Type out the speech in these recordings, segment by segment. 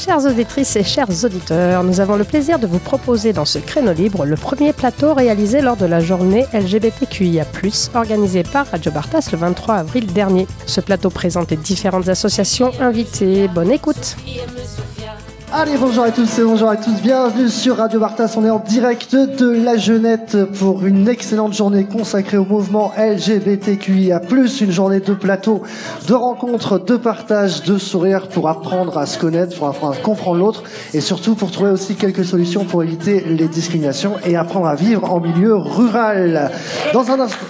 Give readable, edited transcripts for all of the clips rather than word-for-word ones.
Chères auditrices et chers auditeurs, nous avons le plaisir de vous proposer dans ce créneau libre le premier plateau réalisé lors de la journée LGBTQIA+, organisée par Radio Bartas le 23 avril dernier. Ce plateau présente les différentes associations invitées. Bonne écoute. Allez, bonjour à tous et bonjour à tous, bienvenue sur Radio Bartas, on est en direct de la Jeunette pour une excellente journée consacrée au mouvement LGBTQIA+, une journée de plateau, de rencontres, de partage, de sourires pour apprendre à se connaître, pour apprendre à comprendre l'autre et surtout pour trouver aussi quelques solutions pour éviter les discriminations et apprendre à vivre en milieu rural. Dans un instant,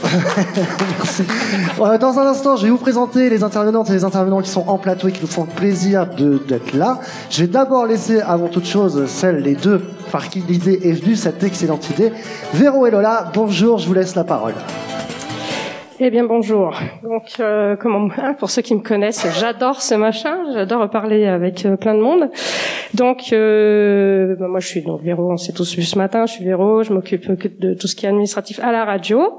dans un instant, je vais vous présenter les intervenantes et les intervenants qui sont en plateau et qui nous font le plaisir d'être là. Je vais d'abord laisser avant toute chose les deux par qui l'idée est venue, cette excellente idée. Véro et Lola, bonjour, je vous laisse la parole. Eh bien bonjour. Donc pour ceux qui me connaissent, j'adore ce machin, j'adore parler avec plein de monde. Donc moi je suis donc Véro, on s'est tous vus ce matin, je suis Véro, je m'occupe de tout ce qui est administratif à la radio.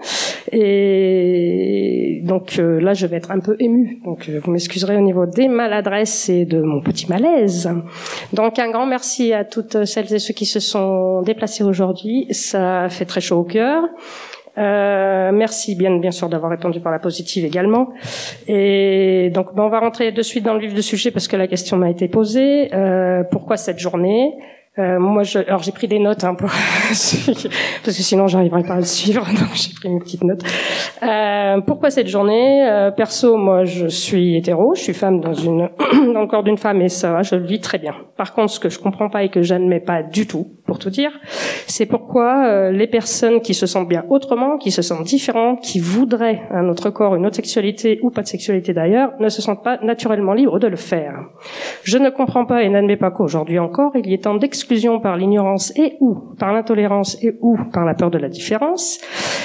Et donc là je vais être un peu émue. Donc vous m'excuserez au niveau des maladresses et de mon petit malaise. Donc un grand merci à toutes celles et ceux qui se sont déplacés aujourd'hui, ça fait très chaud au cœur. Merci bien sûr d'avoir répondu par la positive également. Et donc on va rentrer de suite dans le vif du sujet parce que la question m'a été posée. Pourquoi cette journée? Alors j'ai pris des notes parce que sinon j'arriverais pas à le suivre, donc j'ai pris mes petites notes. Pourquoi cette journée? Perso, moi je suis hétéro, je suis femme dans le corps d'une femme et ça va, je le vis très bien. Par contre, ce que je comprends pas et que j'admets pas du tout, pour tout dire, c'est pourquoi les personnes qui se sentent bien autrement, qui se sentent différentes, qui voudraient un autre corps, une autre sexualité ou pas de sexualité d'ailleurs, ne se sentent pas naturellement libres de le faire. Je ne comprends pas et n'admets pas qu'aujourd'hui encore, il y ait tant d'exclusion par l'ignorance et ou par l'intolérance et ou par la peur de la différence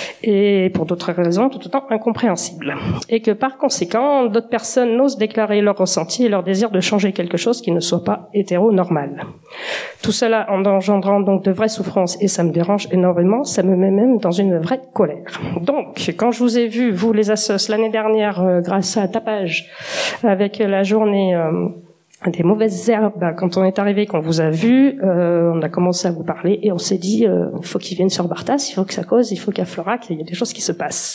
et pour d'autres raisons tout autant incompréhensibles. Et que par conséquent, d'autres personnes n'osent déclarer leur ressenti et leur désir de changer quelque chose qui ne soit pas hétéro-normal. Tout cela en engendrant donc de vraies souffrances et ça me dérange énormément, ça me met même dans une vraie colère. Donc, quand je vous ai vu, vous les assos, l'année dernière, grâce à Tapage, avec la journée des mauvaises herbes, quand on est arrivé, qu'on vous a vu, on a commencé à vous parler et on s'est dit, il faut qu'ils viennent sur Bartas, il faut que ça cause, il faut qu'à Florac, il y ait des choses qui se passent.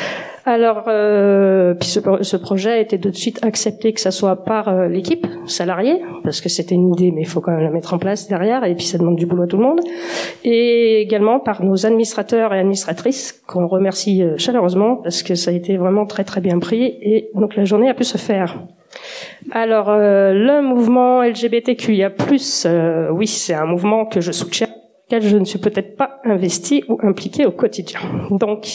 Alors, puis ce projet a été de suite accepté que ça soit par l'équipe salariée, parce que c'était une idée, mais il faut quand même la mettre en place derrière, et puis ça demande du boulot à tout le monde, et également par nos administrateurs et administratrices, qu'on remercie chaleureusement, parce que ça a été vraiment très très bien pris, et donc la journée a pu se faire. Alors, le mouvement LGBTQIA+, oui, c'est un mouvement que je soutiens, auquel je ne suis peut-être pas investie ou impliquée au quotidien. Donc,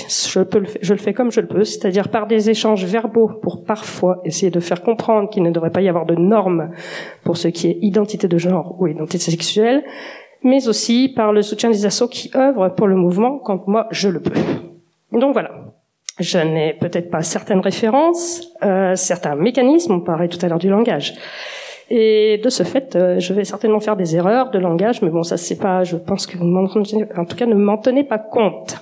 je le fais comme je le peux, c'est-à-dire par des échanges verbaux pour parfois essayer de faire comprendre qu'il ne devrait pas y avoir de normes pour ce qui est identité de genre ou identité sexuelle, mais aussi par le soutien des assos qui œuvrent pour le mouvement quand moi je le peux. Donc voilà. Je n'ai peut-être pas certaines références, certains mécanismes, on parlait tout à l'heure du langage. Et de ce fait, je vais certainement faire des erreurs de langage, mais bon, ça c'est pas, je pense que vous en tout cas ne m'en tenez pas compte.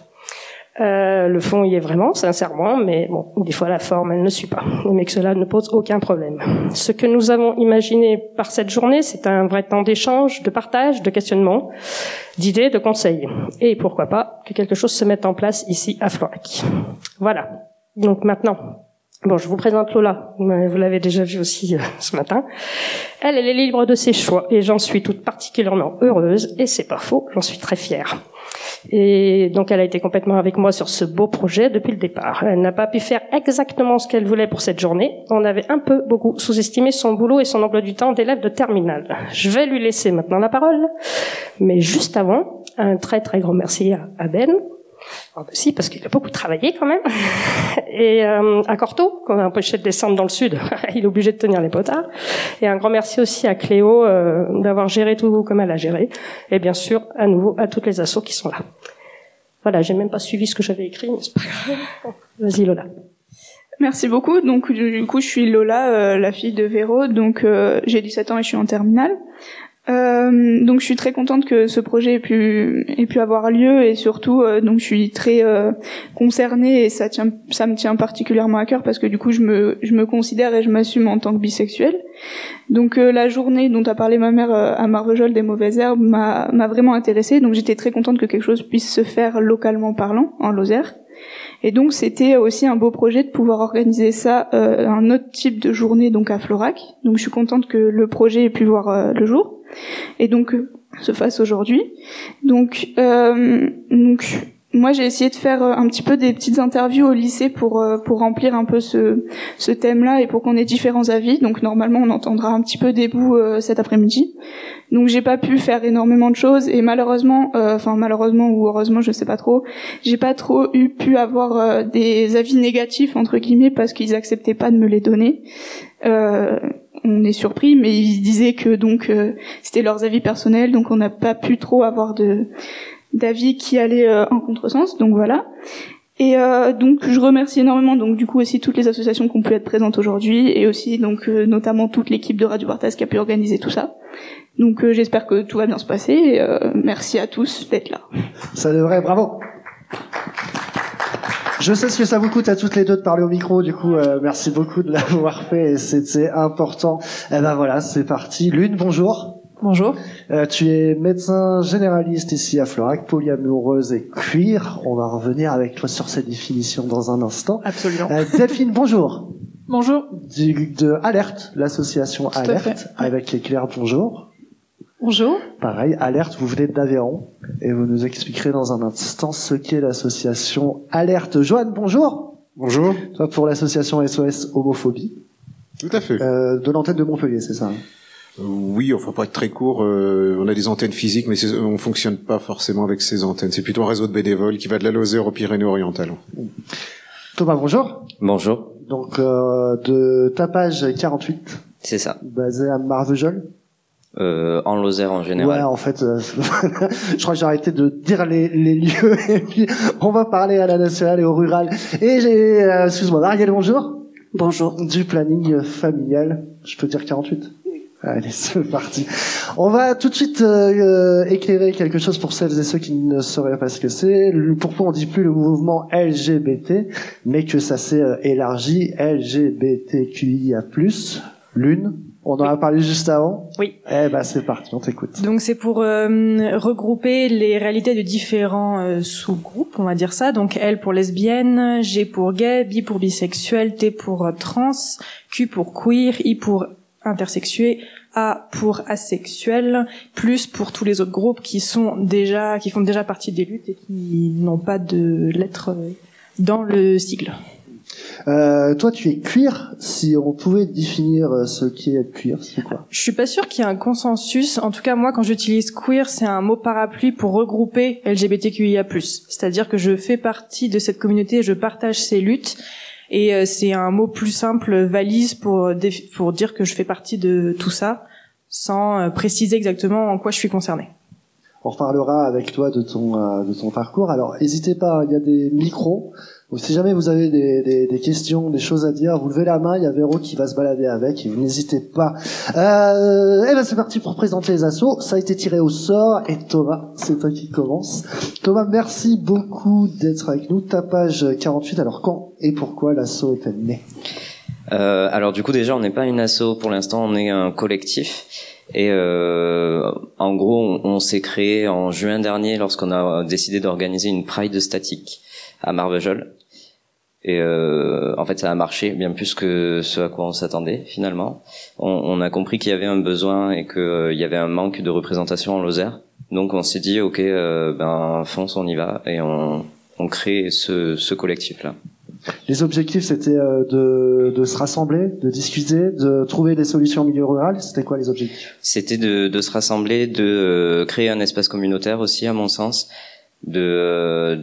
Le fond y est vraiment, sincèrement, mais bon, des fois la forme, elle ne suit pas. Mais que cela ne pose aucun problème. Ce que nous avons imaginé par cette journée, c'est un vrai temps d'échange, de partage, de questionnement, d'idées, de conseils. Et pourquoi pas que quelque chose se mette en place ici à Florac. Voilà. Donc maintenant, bon, je vous présente Lola. Vous l'avez déjà vu aussi ce matin. Elle est libre de ses choix et j'en suis toute particulièrement heureuse et c'est pas faux, j'en suis très fière. Et donc elle a été complètement avec moi sur ce beau projet depuis le départ. Elle n'a pas pu faire exactement ce qu'elle voulait pour cette journée. On avait beaucoup sous-estimé son boulot et son emploi du temps d'élève de terminale. Je vais lui laisser maintenant la parole, mais juste avant, un très très grand merci à Ben. Aussi parce qu'il a beaucoup travaillé quand même. Et à Corto, qu'on a empêché de descendre dans le sud, il est obligé de tenir les potards. Et un grand merci aussi à Cléo d'avoir géré tout comme elle a géré. Et bien sûr, à nouveau, à toutes les assos qui sont là. Voilà, j'ai même pas suivi ce que j'avais écrit, mais c'est pas grave. Vas-y Lola. Merci beaucoup. Donc du coup, je suis Lola, la fille de Véro. Donc j'ai 17 ans et je suis en terminale. Donc je suis très contente que ce projet ait pu avoir lieu, et surtout donc je suis très concernée, et ça me tient particulièrement à cœur parce que du coup je me considère et je m'assume en tant que bisexuelle. Donc la journée dont a parlé ma mère à Marvejols des mauvaises herbes m'a vraiment intéressée, donc j'étais très contente que quelque chose puisse se faire localement parlant en Lozère. Et donc c'était aussi un beau projet de pouvoir organiser ça, un autre type de journée donc à Florac. Donc je suis contente que le projet ait pu voir le jour et donc se fasse aujourd'hui. Donc moi j'ai essayé de faire un petit peu des petites interviews au lycée pour remplir un peu ce thème-là et pour qu'on ait différents avis. Donc normalement on entendra un petit peu des bouts cet après-midi. Donc j'ai pas pu faire énormément de choses et malheureusement ou heureusement je sais pas trop, j'ai pas trop pu avoir des avis négatifs entre guillemets parce qu'ils acceptaient pas de me les donner. On est surpris, mais ils disaient que donc c'était leurs avis personnels, donc on n'a pas pu trop avoir d'avis qui allaient en contresens, donc voilà. Et donc je remercie énormément donc du coup aussi toutes les associations qui ont pu être présentes aujourd'hui et aussi donc notamment toute l'équipe de Radio Vartas qui a pu organiser tout ça. Donc j'espère que tout va bien se passer et merci à tous d'être là. Ça devrait, bravo. Je sais ce que ça vous coûte à toutes les deux de parler au micro, du coup merci beaucoup de l'avoir fait et c'était important. Eh ben voilà, c'est parti. Lune, bonjour. Bonjour. Tu es médecin généraliste ici à Florac, polyamoureuse et queer. On va revenir avec toi sur cette définition dans un instant. Absolument. Delphine, bonjour. Bonjour. De Alerte, l'association Tout Alerte, avec Claire, bonjour. Bonjour. Pareil, Alerte, vous venez d'Aveyron et vous nous expliquerez dans un instant ce qu'est l'association Alerte. Joanne, bonjour. Bonjour. Toi pour l'association SOS Homophobie. Tout à fait. De l'antenne de Montpellier, c'est ça? Oui, enfin pour être très court, on a des antennes physiques, mais on fonctionne pas forcément avec ces antennes. C'est plutôt un réseau de bénévoles qui va de la Lozère aux Pyrénées-Orientales. Thomas, bonjour. Bonjour. Donc de Tapage 48. C'est ça. Basé à Marvejols. En Lozère en général. Ouais, en fait, je crois que j'ai arrêté de dire les lieux et puis on va parler à la nationale et au rural. Et excuse-moi, Marielle, bonjour. Bonjour. Du planning familial, je peux dire 48. Allez, c'est parti. On va tout de suite éclairer quelque chose pour celles et ceux qui ne sauraient pas ce que c'est. Pourquoi on dit plus le mouvement LGBT, mais que ça s'est élargi, LGBTQIA+, Lune. On en a parlé juste avant. Oui. Eh ben c'est parti, on t'écoute. Donc c'est pour regrouper les réalités de différents sous-groupes, on va dire ça. Donc L pour lesbienne, G pour gay, B pour bisexuel, T pour trans, Q pour queer, I pour intersexué, A pour asexuel, plus pour tous les autres groupes qui font déjà partie des luttes et qui n'ont pas de lettres dans le sigle. Toi, tu es queer. Si on pouvait définir ce qui est être queer, c'est quoi? Je suis pas sûre qu'il y ait un consensus. En tout cas, moi, quand j'utilise queer, c'est un mot parapluie pour regrouper LGBTQIA+. C'est-à-dire que je fais partie de cette communauté, je partage ces luttes. Et c'est un mot plus simple, valise, pour dire que je fais partie de tout ça, sans préciser exactement en quoi je suis concernée. On reparlera avec toi de ton parcours. Alors, n'hésitez pas, il y a des micros. Donc, si jamais vous avez des questions, des choses à dire, vous levez la main, il y a Véro qui va se balader avec, et vous n'hésitez pas. Et ben c'est parti pour présenter les assos. Ça a été tiré au sort, et Thomas, c'est toi qui commence. Thomas, merci beaucoup d'être avec nous. Ta page 48, alors quand et pourquoi l'asso est-elle née? Alors du coup déjà on n'est pas une asso pour l'instant, on est un collectif. Et en gros on s'est créé en juin dernier lorsqu'on a décidé d'organiser une Pride statique à Marvejols. Et en fait ça a marché bien plus que ce à quoi on s'attendait finalement. On a compris qu'il y avait un besoin et qu'il y avait un manque de représentation en Lozère. Donc on s'est dit ok fonce, on y va et on crée ce collectif là. Les objectifs c'était de se rassembler, de discuter, de trouver des solutions au milieu rural. C'était quoi les objectifs? C'était de se rassembler, de créer un espace communautaire aussi à mon sens. De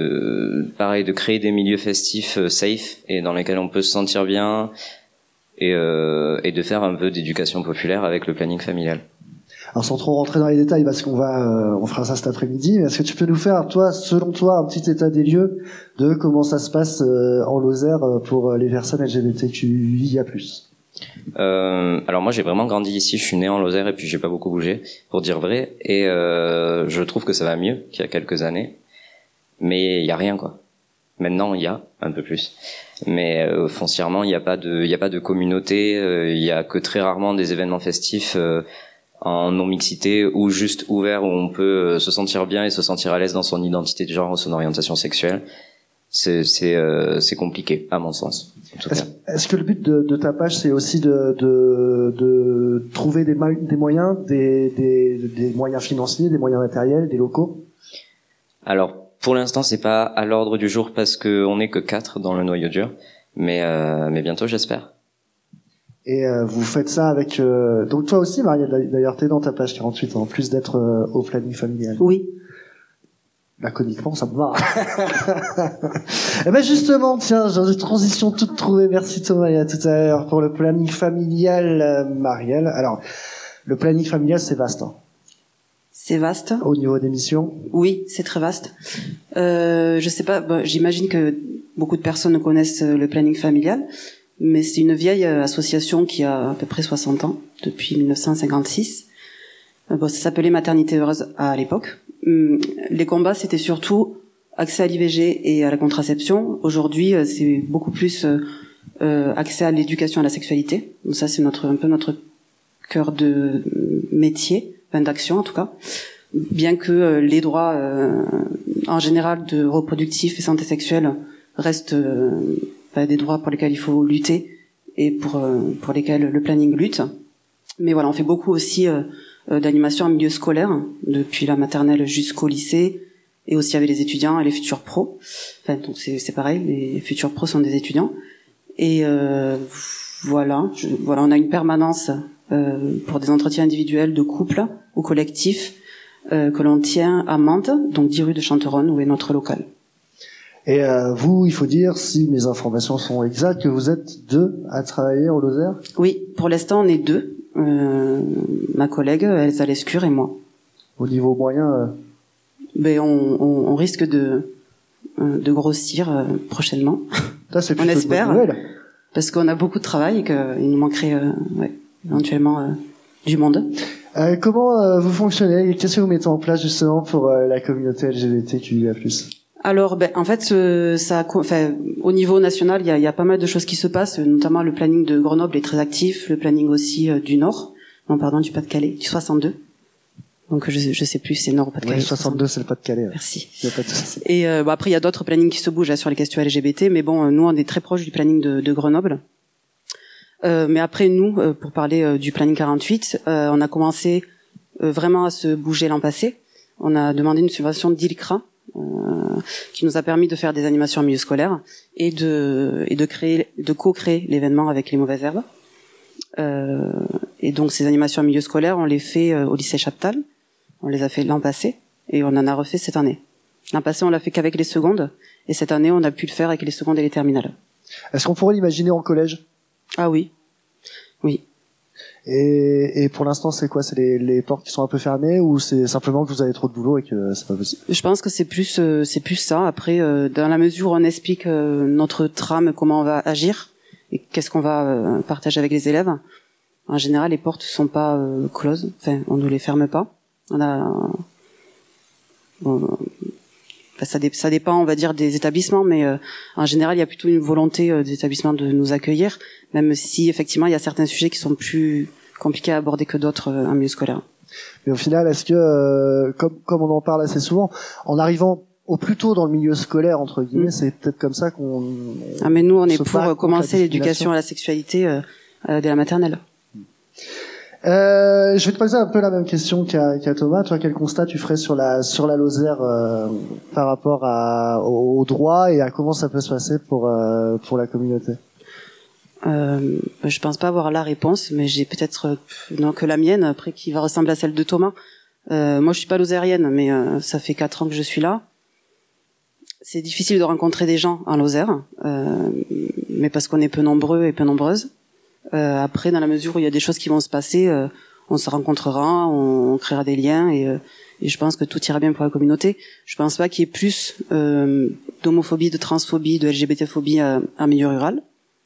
créer des milieux festifs safe et dans lesquels on peut se sentir bien et de faire un peu d'éducation populaire avec le planning familial. Alors sans trop rentrer dans les détails parce qu'on on fera ça cet après-midi, mais est-ce que tu peux nous faire selon toi un petit état des lieux de comment ça se passe en Lozère pour les personnes LGBTQIA+. Alors moi j'ai vraiment grandi ici, je suis né en Lozère et puis j'ai pas beaucoup bougé, pour dire vrai, et je trouve que ça va mieux qu'il y a quelques années, mais il y a rien quoi. Maintenant il y a un peu plus, mais foncièrement il y a pas de communauté, il y a que très rarement des événements festifs en non-mixité ou juste ouverts où on peut se sentir bien et se sentir à l'aise dans son identité de genre ou son orientation sexuelle. C'est compliqué à mon sens. Est-ce que le but de ta page, c'est aussi de trouver des moyens, des moyens financiers, des moyens matériels, des locaux? Alors, pour l'instant, c'est pas à l'ordre du jour parce que on n'est que 4 dans le noyau dur, mais bientôt, j'espère. Et vous faites ça avec... Donc toi aussi, Marielle, d'ailleurs, t'es dans ta page 48, en plus d'être au planning familial. Oui. Laconiquement, ça me va. Et ben justement, tiens, j'ai une transition toute trouvée. Merci Thomas, et à tout à l'heure pour le planning familial, Marielle. Alors, le planning familial, c'est vaste. Hein. C'est vaste. Au niveau des missions. Oui, c'est très vaste. Je sais pas, j'imagine que beaucoup de personnes connaissent le planning familial, mais c'est une vieille association qui a à peu près 60 ans, depuis 1956. Ça s'appelait Maternité Heureuse à l'époque. Les combats, c'était surtout accès à l'IVG et à la contraception. Aujourd'hui, c'est beaucoup plus accès à l'éducation à la sexualité. Donc ça, c'est un peu notre cœur de métier, enfin d'action en tout cas. Bien que les droits en général de reproductifs et santé sexuelle restent des droits pour lesquels il faut lutter et pour lesquels le planning lutte. Mais voilà, on fait beaucoup aussi d'animation en milieu scolaire, depuis la maternelle jusqu'au lycée, et aussi avec les étudiants et les futurs pros. Enfin, donc c'est pareil, les futurs pros sont des étudiants. Et voilà, on a une permanence pour des entretiens individuels de couple ou collectifs que l'on tient à Mantes, donc 10 rue de Chanteronne, où est notre local. Et vous, il faut dire, si mes informations sont exactes, que vous êtes 2 à travailler en Lozère? Oui, pour l'instant on est 2. Ma collègue Elsa Lescure et moi. Au niveau moyen, on risque de grossir prochainement. Ça, c'est on espère, une bonne nouvelle. Parce qu'on a beaucoup de travail et qu'il nous manquerait éventuellement du monde. Comment vous fonctionnez? Qu'est-ce que vous mettez en place justement pour la communauté LGBTQIA+. Alors, en fait, au niveau national, il y a pas mal de choses qui se passent, notamment le planning de Grenoble est très actif, le planning aussi du Nord, du Pas-de-Calais, du 62. Donc je sais plus, c'est Nord ou Pas-de-Calais. Oui, 62, c'est le Pas-de-Calais. Merci. Il y a pas de souci. Et après, il y a d'autres plannings qui se bougent sur les questions LGBT, mais nous, on est très proche du planning de Grenoble. Mais après, nous, pour parler du planning 48, on a commencé vraiment à se bouger l'an passé. On a demandé une subvention d'ILCRA, qui nous a permis de faire des animations en milieu scolaire et de co-créer l'événement avec les Mauvaises Herbes. Et donc ces animations en milieu scolaire, on les fait au lycée Chaptal. On les a fait l'an passé et on en a refait cette année. L'an passé, on l'a fait qu'avec les secondes et cette année, on a pu le faire avec les secondes et les terminales. Est-ce qu'on pourrait l'imaginer en collège? Ah oui. Oui. Et pour l'instant, c'est quoi? C'est les portes qui sont un peu fermées ou c'est simplement que vous avez trop de boulot et que c'est pas possible? Je pense que c'est plus ça. Après, dans la mesure où on explique notre trame, comment on va agir et qu'est-ce qu'on va partager avec les élèves, en général, les portes sont pas closes. Enfin, on ne les ferme pas. Ça dépend, on va dire, des établissements, mais en général, il y a plutôt une volonté des établissements de nous accueillir, même si effectivement, il y a certains sujets qui sont plus compliqués à aborder que d'autres en milieu scolaire. Mais au final, est-ce que, comme on en parle assez souvent, en arrivant au plus tôt dans le milieu scolaire, entre guillemets, c'est peut-être comme ça qu'on... Ah, mais nous, on est pour commencer l'éducation à la sexualité dès la maternelle. Je vais te poser un peu la même question qu'à Thomas. Toi, quel constat tu ferais sur la Lozère par rapport aux droits et à comment ça peut se passer pour la communauté? Je pense pas avoir la réponse, mais j'ai peut-être que la mienne, après, qui va ressembler à celle de Thomas. Moi, je suis pas lozérienne, mais ça fait 4 ans que je suis là. C'est difficile de rencontrer des gens en Lozère, mais parce qu'on est peu nombreux et peu nombreuses. Après, dans la mesure où il y a des choses qui vont se passer, on se rencontrera, on créera des liens et je pense que tout ira bien pour la communauté. Je pense pas qu'il y ait plus d'homophobie, de transphobie, de LGBT-phobie en milieu rural.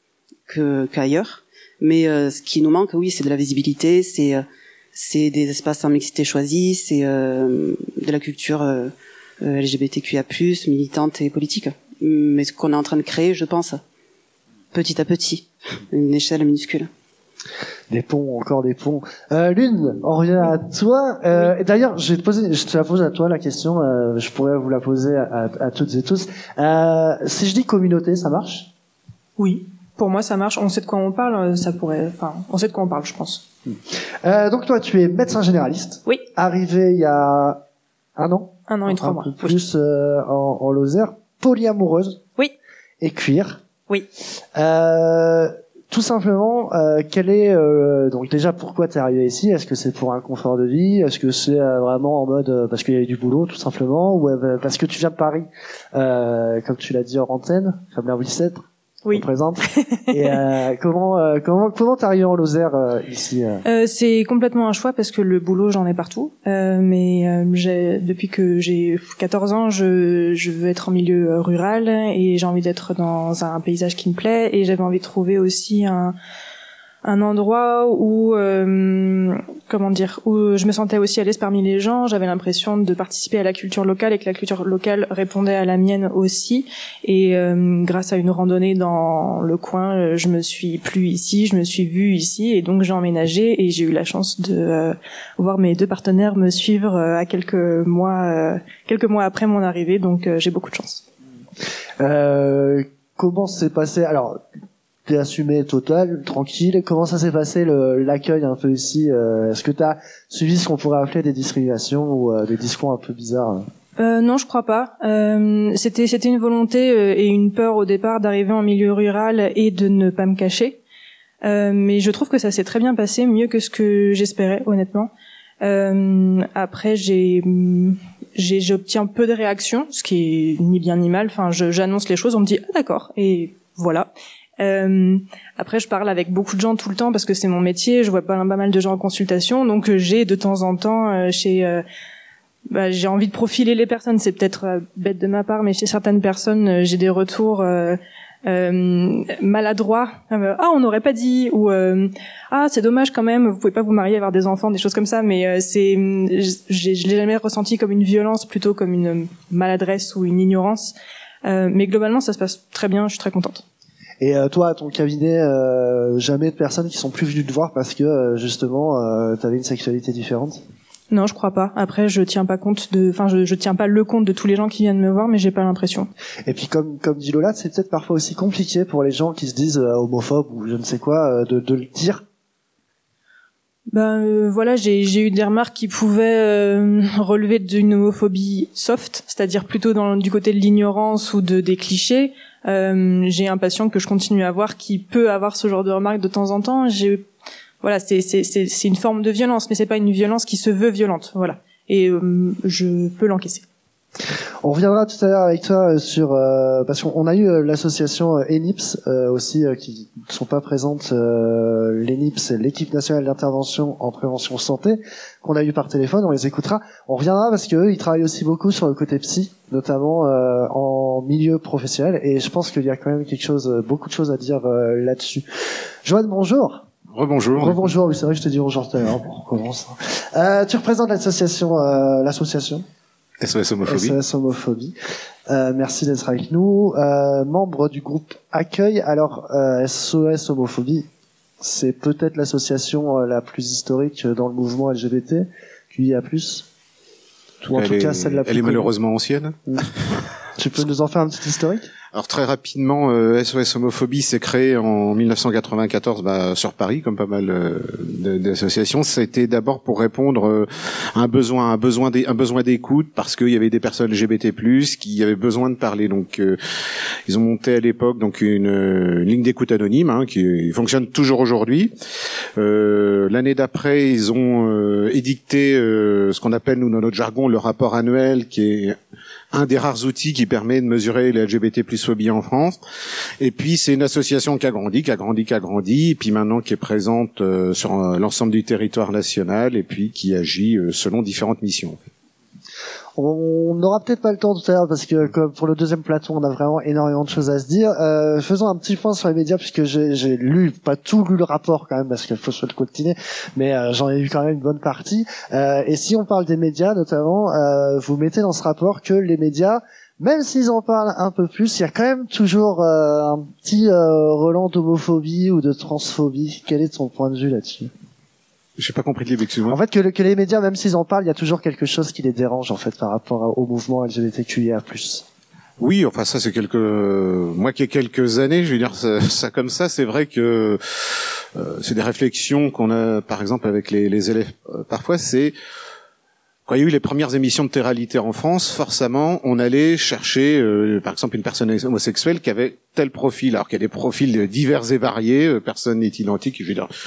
qu'ailleurs. Mais ce qui nous manque, oui, c'est de la visibilité, c'est des espaces en mixité choisis, c'est de la culture LGBTQIA+, militante et politique. Mais ce qu'on est en train de créer, je pense, petit à petit, une échelle minuscule. Des ponts, encore des ponts. Lune, on revient à toi. Et d'ailleurs, je te la pose à toi la question. Je pourrais vous la poser à toutes et tous. Si je dis communauté, ça marche? Oui, pour moi ça marche. On sait de quoi on parle. On sait de quoi on parle, je pense. Donc toi, tu es médecin généraliste. Oui. Arrivé il y a 1 an. 1 an et 3 mois. Un peu plus en Lozère. Polyamoureuse. Oui. Et queer. Oui. Tout simplement, quel est donc déjà pourquoi t'es arrivé ici? Est-ce que c'est pour un confort de vie? Est-ce que c'est vraiment en mode parce qu'il y avait du boulot tout simplement, ou parce que tu viens de Paris, comme tu l'as dit hors antenne, comme la Bicêtre? Oui. Présente. Et comment t'es arrivé en Lozère ici? C'est complètement un choix parce que le boulot j'en ai partout, mais depuis que j'ai 14 ans, je veux être en milieu rural et j'ai envie d'être dans un paysage qui me plaît, et j'avais envie de trouver aussi un endroit où où je me sentais aussi à l'aise parmi les gens. J'avais l'impression de participer à la culture locale et que la culture locale répondait à la mienne aussi. Et grâce à une randonnée dans le coin, je me suis plu ici, je me suis vue ici, et donc j'ai emménagé et j'ai eu la chance de voir mes 2 partenaires me suivre à quelques mois après mon arrivée. Donc j'ai beaucoup de chance. Comment s'est passé alors? T'es assumé total, tranquille. Comment ça s'est passé l'accueil un peu ici? Est-ce que t'as suivi ce qu'on pourrait appeler des discriminations ou des discours un peu bizarres? Non, je crois pas. C'était une volonté et une peur au départ d'arriver en milieu rural et de ne pas me cacher. Mais je trouve que ça s'est très bien passé, mieux que ce que j'espérais, honnêtement. Après, j'obtiens peu de réactions, ce qui est ni bien ni mal. Enfin, j'annonce les choses, on me dit ah d'accord, et voilà. Après, je parle avec beaucoup de gens tout le temps parce que c'est mon métier. Je vois pas mal de gens en consultation, donc j'ai de temps en temps j'ai envie de profiler les personnes. C'est peut-être bête de ma part, mais chez certaines personnes, j'ai des retours maladroits. Ah, on n'aurait pas dit, ou ah, c'est dommage quand même. Vous pouvez pas vous marier, avoir des enfants, des choses comme ça. Mais je l'ai jamais ressenti comme une violence, plutôt comme une maladresse ou une ignorance. Mais globalement, ça se passe très bien. Je suis très contente. Et toi, à ton cabinet, jamais de personnes qui sont plus venues te voir parce que justement, t'avais une sexualité différente? Non, je crois pas. Après, je tiens pas le compte de tous les gens qui viennent me voir, mais j'ai pas l'impression. Et puis, comme dit Lola, c'est peut-être parfois aussi compliqué pour les gens qui se disent homophobes ou je ne sais quoi, de le dire. Voilà, j'ai eu des remarques qui pouvaient relever d'une homophobie soft, c'est-à-dire plutôt du côté de l'ignorance ou des clichés. J'ai un patient que je continue à voir qui peut avoir ce genre de remarques de temps en temps. Voilà, c'est une forme de violence, mais c'est pas une violence qui se veut violente. Voilà, et je peux l'encaisser. On reviendra tout à l'heure avec toi sur parce qu'on a eu l'association ENIPS aussi qui ne sont pas présentes. L'ENIPS, c'est l'équipe nationale d'intervention en prévention santé, qu'on a eu par téléphone. On les écoutera. On reviendra parce qu'eux, ils travaillent aussi beaucoup sur le côté psy, notamment en milieu professionnel. Et je pense qu'il y a quand même beaucoup de choses à dire là-dessus. Joanne, bonjour. Rebonjour. Rebonjour. Oui, c'est vrai que je te dis bonjour tout à l'heure. On recommence. Tu représentes l'association SOS Homophobie. SOS Homophobie. Merci d'être avec nous. Membre du groupe Accueil. Alors, SOS Homophobie, c'est peut-être l'association la plus historique dans le mouvement LGBT, QIA+. Ou en tout cas, celle la plus Elle est connue. malheureusement ancienne. Tu peux nous en faire un petit historique? Alors très rapidement, SOS Homophobie s'est créé en 1994 sur Paris, comme pas mal d'associations. C'était d'abord pour répondre à un besoin d'écoute, parce qu'il y avait des personnes LGBT+ qui avaient besoin de parler. Donc ils ont monté à l'époque donc une ligne d'écoute anonyme qui fonctionne toujours aujourd'hui. L'année d'après, ils ont édicté ce qu'on appelle nous dans notre jargon le rapport annuel, qui est un des rares outils qui permet de mesurer la LGBT+ phobie en France. Et puis c'est une association qui a grandi, et puis maintenant qui est présente sur l'ensemble du territoire national, et puis qui agit selon différentes missions. On n'aura peut-être pas le temps tout à l'heure parce que comme pour le deuxième plateau, on a vraiment énormément de choses à se dire. Faisons un petit point sur les médias puisque j'ai pas tout lu le rapport quand même parce qu'il faut se le continuer, mais j'en ai lu quand même une bonne partie. Et si on parle des médias notamment, vous mettez dans ce rapport que les médias, même s'ils en parlent un peu plus, il y a quand même toujours un petit relent d'homophobie ou de transphobie. Quel est ton point de vue là-dessus? J'ai pas compris le début, excuse-moi. En fait, que les médias, même s'ils en parlent, il y a toujours quelque chose qui les dérange, en fait, par rapport au mouvement LGBTQIA+. Oui, enfin, ça, c'est moi qui ai quelques années, je veux dire, ça comme ça, c'est vrai que, c'est des réflexions qu'on a, par exemple, avec les élèves. Parfois, c'est, quand il y a eu les premières émissions de Terralité en France, forcément, on allait chercher, par exemple, une personne homosexuelle qui avait tel profil, alors qu'il y a des profils divers et variés, personne n'est identique, je veux dire,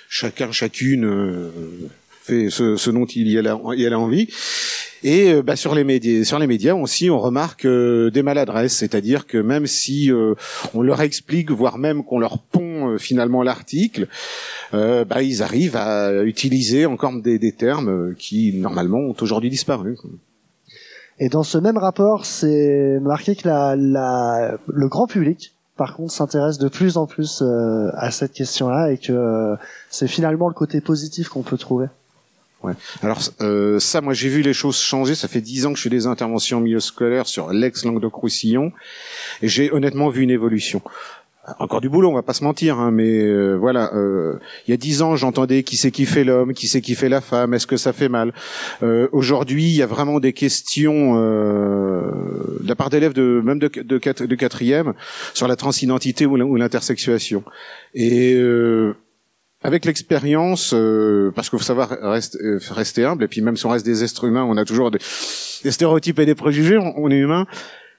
chacune fait ce dont il a envie. Et sur les médias aussi, on remarque des maladresses, c'est-à-dire que même si on leur explique, voire même qu'on leur pond finalement l'article, ils arrivent à utiliser encore des termes qui normalement ont aujourd'hui disparu. Et dans ce même rapport, c'est marqué que le grand public, par contre, s'intéresse de plus en plus à cette question-là et que c'est finalement le côté positif qu'on peut trouver. Ouais. Alors ça, moi j'ai vu les choses changer. Ça fait 10 ans que je fais des interventions en milieu scolaire sur l'ex-Languedoc-Roussillon et j'ai honnêtement vu une évolution. Encore du boulot, on va pas se mentir, hein, mais voilà. Il y a 10 ans, j'entendais qui c'est qui fait l'homme, qui c'est qui fait la femme, est-ce que ça fait mal. Aujourd'hui, il y a vraiment des questions de la part d'élèves même de quatrième sur la transidentité ou l'intersexuation. Et avec l'expérience, parce qu'il faut savoir rester humble, et puis même si on reste des êtres humains, on a toujours des stéréotypes et des préjugés, on est humain.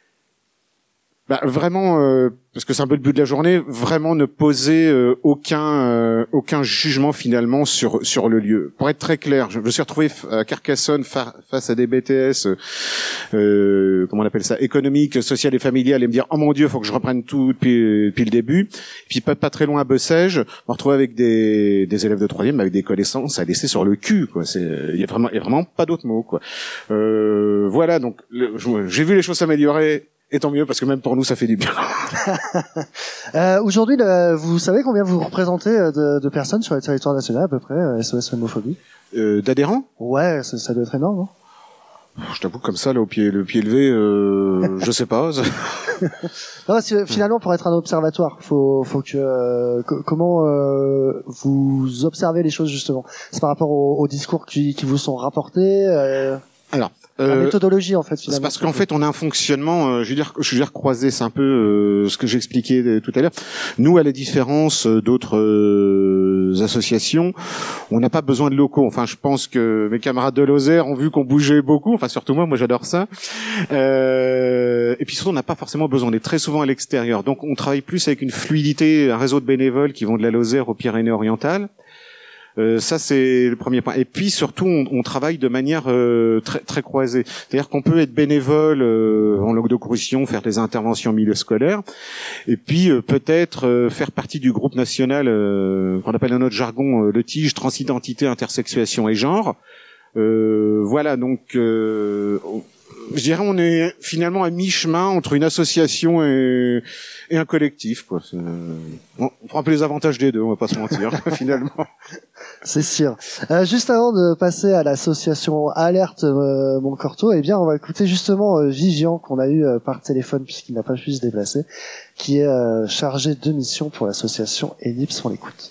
Vraiment, parce que c'est un peu le but de la journée, vraiment ne poser aucun jugement finalement sur le lieu. Pour être très clair, je me suis retrouvé à Carcassonne face à des BTS, comment on appelle ça, économique, social et familial, et me dire oh mon Dieu, faut que je reprenne tout depuis le début. Et puis pas très loin à Bessèges, on retrouve avec des élèves de troisième avec des connaissances à laisser sur le cul, quoi. Il y a vraiment pas d'autres mots, quoi. Voilà, donc j'ai vu les choses s'améliorer. Et tant mieux, parce que même pour nous, ça fait du bien. Aujourd'hui, vous savez combien vous représentez de personnes sur le territoire national, à peu près, SOS Homophobie? D'adhérents? Ouais, ça doit être énorme, hein. Je t'avoue, comme ça, là, le pied levé, je sais pas. Non, finalement, pour être un observatoire, faut que, comment, vous observez les choses, justement? C'est par rapport aux discours qui vous sont rapportés, Alors, la méthodologie, en fait, finalement. C'est parce qu'en fait, on a un fonctionnement, je veux dire croisé, c'est un peu ce que j'expliquais tout à l'heure. Nous, à la différence d'autres associations, on n'a pas besoin de locaux. Enfin, je pense que mes camarades de Lozère ont vu qu'on bougeait beaucoup. Enfin, surtout moi j'adore ça. Et puis surtout, on n'a pas forcément besoin. On est très souvent à l'extérieur. Donc, on travaille plus avec une fluidité, un réseau de bénévoles qui vont de la Lozère aux Pyrénées-Orientales. Ça c'est le premier point. Et puis surtout, on travaille de manière très très croisée. C'est-à-dire qu'on peut être bénévole en Languedoc-Roussillon, faire des interventions en milieu scolaire, et puis peut-être faire partie du groupe national qu'on appelle dans notre jargon le TIGE, transidentité, intersexuation et genre. Voilà, donc je dirais on est finalement à mi-chemin entre une association et un collectif, quoi. On prend un peu les avantages des deux, on va pas se mentir, finalement. C'est sûr. Juste avant de passer à l'association Alerte Moncorto, eh bien, on va écouter justement Vivian, qu'on a eu par téléphone puisqu'il n'a pas pu se déplacer, qui est chargé de mission pour l'association ENIPS. On l'écoute.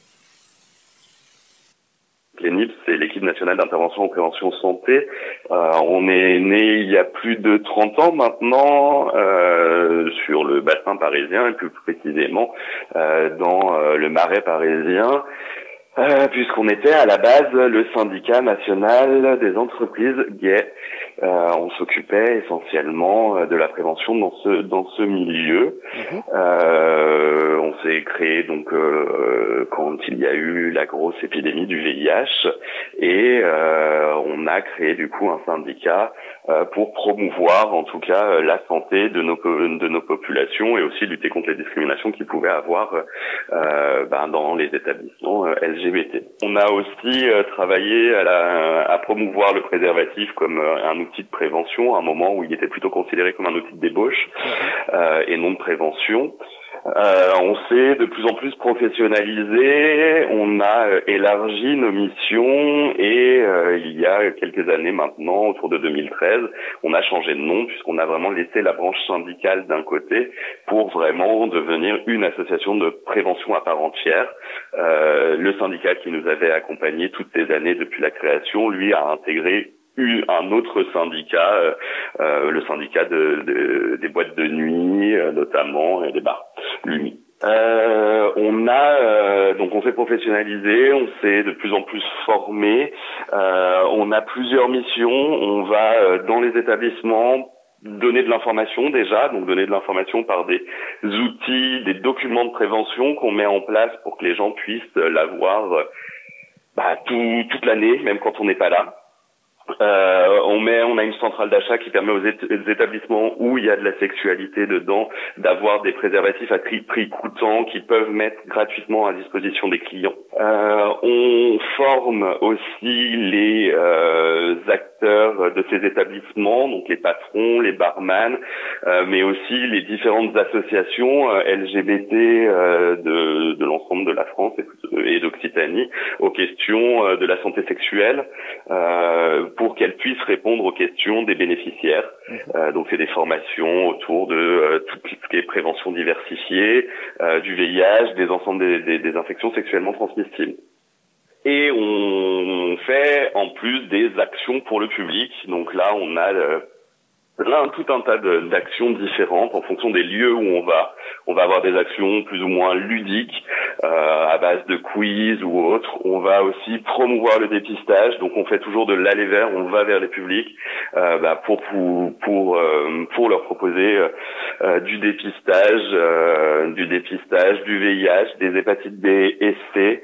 L'ENIPS, c'est l'équipe nationale d'intervention en prévention santé. On est né il y a plus de 30 ans maintenant sur le bassin parisien et plus précisément dans le Marais parisien. Puisqu'on était à la base le syndicat national des entreprises gays. On s'occupait essentiellement de la prévention dans ce milieu. On s'est créé donc quand il y a eu la grosse épidémie du VIH et on a créé du coup un syndicat pour promouvoir en tout cas la santé de nos populations et aussi lutter contre les discriminations qu'il pouvait avoir dans les établissements LGBT. On a aussi travaillé à promouvoir le préservatif comme un outil de prévention à un moment où il était plutôt considéré comme un outil de débauche et non de prévention. On s'est de plus en plus professionnalisé, on a élargi nos missions et il y a quelques années maintenant, autour de 2013, on a changé de nom puisqu'on a vraiment laissé la branche syndicale d'un côté pour vraiment devenir une association de prévention à part entière. Le syndicat qui nous avait accompagnés toutes ces années depuis la création, lui, a intégré un autre syndicat, le syndicat des boîtes de nuit notamment et des bars, l'UMI. Donc on s'est professionnalisé, on s'est de plus en plus formé, on a plusieurs missions, on va dans les établissements donner de l'information déjà, donc donner de l'information par des outils, des documents de prévention qu'on met en place pour que les gens puissent l'avoir toute l'année, même quand on n'est pas là. On a une centrale d'achat qui permet aux établissements où il y a de la sexualité dedans d'avoir des préservatifs à prix coûtant qu'ils peuvent mettre gratuitement à disposition des clients. On forme aussi les acteurs de ces établissements, donc les patrons, les barman, mais aussi les différentes associations LGBT de l'ensemble de la France et d'Occitanie aux questions de la santé sexuelle, pour qu'elles puissent répondre aux questions des bénéficiaires. Donc c'est des formations autour de tout ce qui est prévention diversifiée, du VIH, des infections sexuellement transmissibles. Et on fait en plus des actions pour le public. Donc là, on a tout un tas d'actions différentes en fonction des lieux où on va. On va avoir des actions plus ou moins ludiques à base de quiz ou autres. On va aussi promouvoir le dépistage. Donc on fait toujours de l'aller vers, on va vers les publics pour leur proposer du dépistage, du VIH, des hépatites B et C.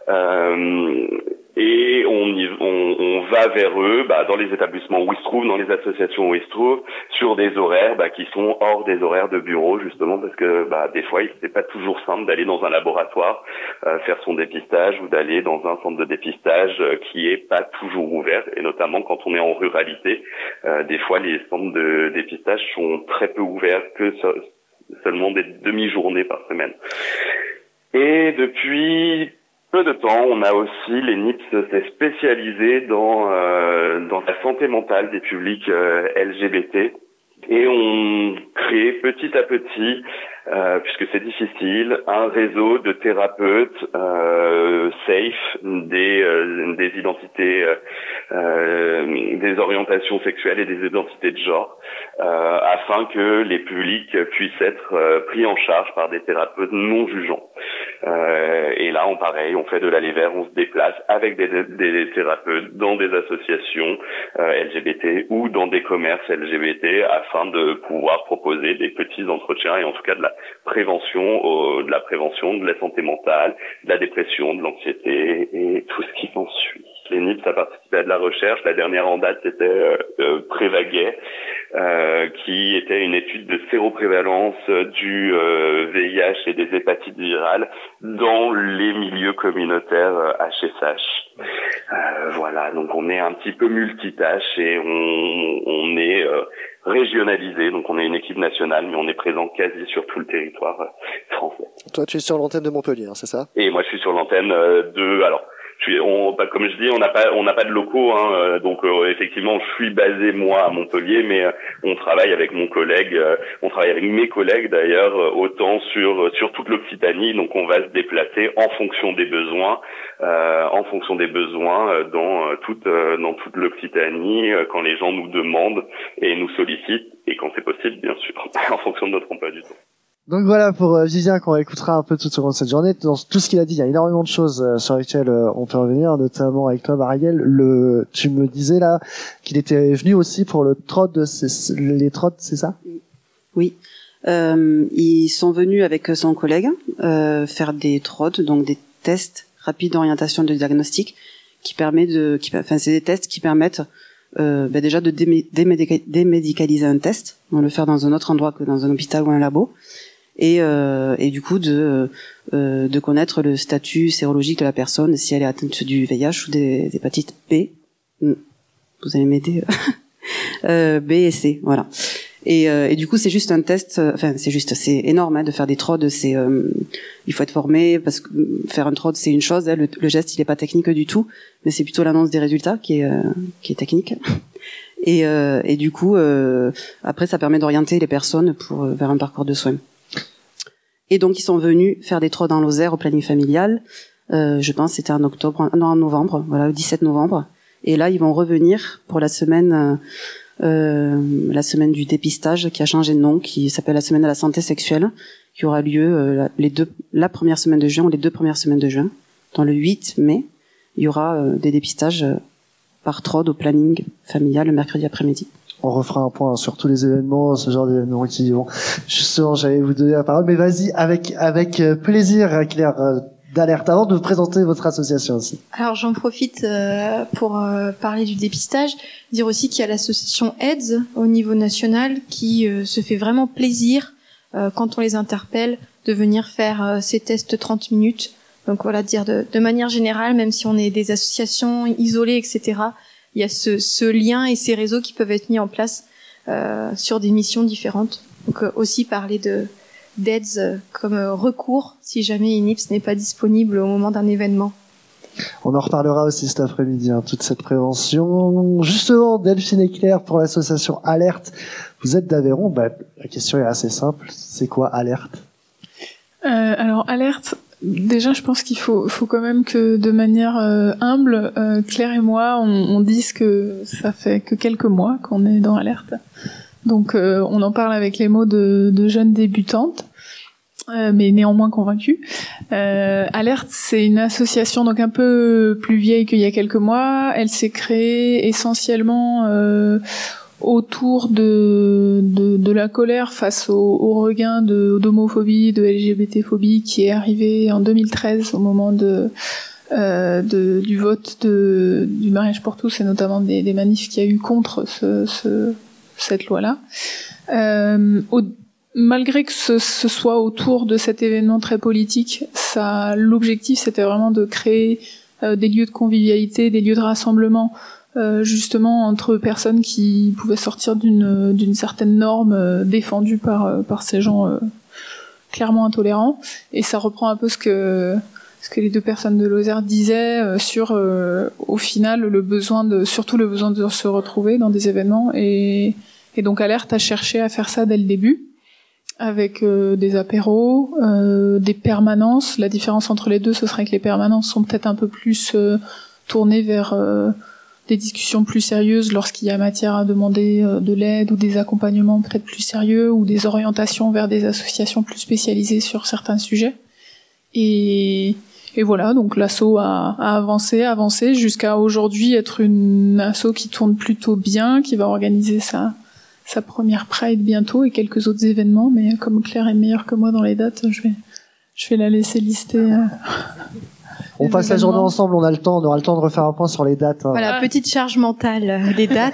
Et on va vers eux, dans les établissements où ils se trouvent, dans les associations où ils se trouvent, sur des horaires qui sont hors des horaires de bureau, justement parce que des fois c'est pas toujours simple d'aller dans un laboratoire faire son dépistage ou d'aller dans un centre de dépistage qui est pas toujours ouvert, et notamment quand on est en ruralité, des fois les centres de dépistage sont très peu ouverts, que seulement des demi-journées par semaine. Et depuis peu de temps, on a aussi, l'ENIPS s'est spécialisé dans la santé mentale des publics LGBT, et on crée petit à petit, puisque c'est difficile, un réseau de thérapeutes safe des identités, des orientations sexuelles et des identités de genre, afin que les publics puissent être pris en charge par des thérapeutes non jugeants. Et là, on fait de l'aller vers, on se déplace avec des thérapeutes dans des associations LGBT ou dans des commerces LGBT afin de pouvoir proposer des petits entretiens et en tout cas de la prévention, de la santé mentale, de la dépression, de l'anxiété et tout ce qui s'ensuit. L'ENIPS a participé à de la recherche. La dernière en date, c'était Prévaguet, qui était une étude de séroprévalence du VIH et des hépatites virales dans les milieux communautaires HSH. Voilà, donc on est un petit peu multitâche et on est régionalisé, donc on est une équipe nationale, mais on est présent quasi sur tout le territoire français. Toi, tu es sur l'antenne de Montpellier, c'est ça? Et moi, je suis sur l'antenne comme je dis, on n'a pas de locaux, donc effectivement, je suis basé moi à Montpellier, mais on travaille avec mes collègues d'ailleurs, autant sur toute l'Occitanie, donc on va se déplacer en fonction des besoins, dans toute l'Occitanie, quand les gens nous demandent et nous sollicitent, et quand c'est possible, bien sûr, en fonction de notre emploi du temps. Donc voilà pour Vivien qu'on écoutera un peu tout au long de cette journée. Dans tout ce qu'il a dit, il y a énormément de choses sur lesquelles on peut revenir, notamment avec toi, Marielle. Tu me disais là qu'il était venu aussi pour les trottes, c'est ça? Oui. Ils sont venus avec son collègue faire des trottes, donc des tests rapides d'orientation de diagnostic c'est des tests qui permettent déjà de démédicaliser un test, donc le faire dans un autre endroit que dans un hôpital ou un labo, et du coup de connaître le statut sérologique de la personne, si elle est atteinte du VIH ou des hépatites B. Vous allez m'aider. B et C, voilà. Et du coup, c'est juste un test. Enfin, c'est énorme de faire des TROD. Il faut être formé parce que faire un TROD, c'est une chose. Le geste, il est pas technique du tout, mais c'est plutôt l'annonce des résultats qui est technique. Et du coup, après, ça permet d'orienter les personnes vers un parcours de soins. Et donc, ils sont venus faire des TROD en Lozère au planning familial. Je pense que c'était en novembre. Voilà, le 17 novembre. Et là, ils vont revenir pour la semaine du dépistage qui a changé de nom, qui s'appelle la semaine de la santé sexuelle, qui aura lieu la première semaine de juin ou les 2 premières semaines de juin. Dans le 8 mai, il y aura des dépistages par TROD au planning familial le mercredi après-midi. On refera un point sur tous les événements, ce genre d'événements qui vont. Justement, j'allais vous donner la parole, mais vas-y, avec plaisir, Claire, d'Alerte, avant de vous présenter votre association aussi. Alors j'en profite pour parler du dépistage, dire aussi qu'il y a l'association AIDS au niveau national qui se fait vraiment plaisir quand on les interpelle de venir faire ces tests 30 minutes. Donc voilà, dire de manière générale, même si on est des associations isolées, etc., il y a ce lien et ces réseaux qui peuvent être mis en place sur des missions différentes. Donc aussi parler d'AIDS comme recours si jamais une IPS n'est pas disponible au moment d'un événement. On en reparlera aussi cet après-midi, toute cette prévention. Justement, Delphine et Claire, pour l'association Alerte, vous êtes d'Aveyron. La question est assez simple. C'est quoi Alerte ? Alors Alerte, déjà je pense qu'il faut quand même que de manière humble, Claire et moi, on dise que ça fait que quelques mois qu'on est dans Alerte. Donc on en parle avec les mots de jeunes débutantes, mais néanmoins convaincues. Alerte, c'est une association donc un peu plus vieille qu'il y a quelques mois. Elle s'est créée essentiellement autour de la colère face au regain d'homophobie, de LGBT-phobie qui est arrivé en 2013 au moment du vote du mariage pour tous et notamment des manifs qu'il y a eu contre cette loi-là. Malgré que ce soit autour de cet événement très politique, l'objectif c'était vraiment de créer des lieux de convivialité, des lieux de rassemblement, justement entre personnes qui pouvaient sortir d'une certaine norme défendue par ces gens clairement intolérants. Et ça reprend un peu ce que les 2 personnes de Lozère disaient sur au final surtout le besoin de se retrouver dans des événements, et donc Alerte a cherché à faire ça dès le début avec des apéros, des permanences. La différence entre les deux, ce serait que les permanences sont peut-être un peu plus tournées vers des discussions plus sérieuses lorsqu'il y a matière à demander de l'aide ou des accompagnements peut-être plus sérieux ou des orientations vers des associations plus spécialisées sur certains sujets. Et voilà, donc l'asso a avancé jusqu'à aujourd'hui être une asso qui tourne plutôt bien, qui va organiser sa première Pride bientôt et quelques autres événements, mais comme Claire est meilleure que moi dans les dates, je vais la laisser lister. On passe la journée ensemble, on aura le temps de refaire un point sur les dates. Voilà, petite charge mentale des dates.